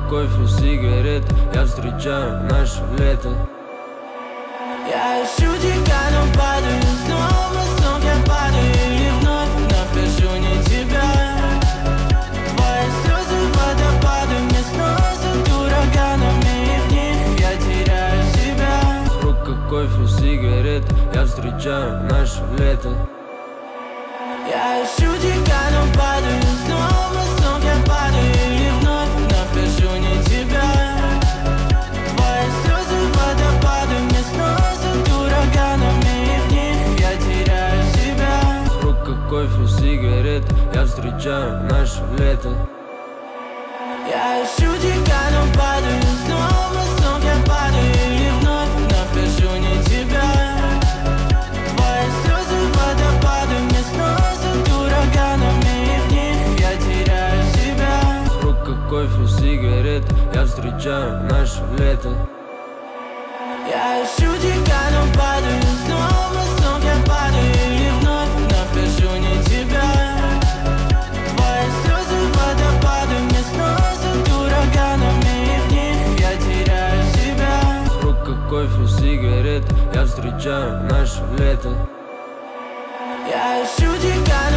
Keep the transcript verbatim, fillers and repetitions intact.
кофе, сигарет, я встречаю наше лето. Я ищу тебя, но падаю снова, с ног я падаю и вновь нахожу не тебя. Твои слезы водопады мне сносят ураганами, и в них я теряю себя. В руках кофе, сигарет, я встречаю наше лето. Я ищу тебя, но падаю снова, с ног я падаю и вновь нахожу не тебя. Твои слезы водопады мне сносят ураганами, и в них я теряю себя. В руках кофе, сигарет, я встречаю наше лето. Я ищу тебя, но падаю снова, с ног я падаю и вновь нахожу не тебя. Твои слезы водопады мне сносят ураганами, и в них я теряю себя. В руках кофе, сигарет, я встречаю наше лето. Я ищу тебя, но падаю снова, с ног я падаю и вновь нахожу не тебя. Твои слезы водопады мне сносят ураганами, и в них я теряю себя. В руках кофе, сигарет, я встречаю наше лето. Я ищу тебя,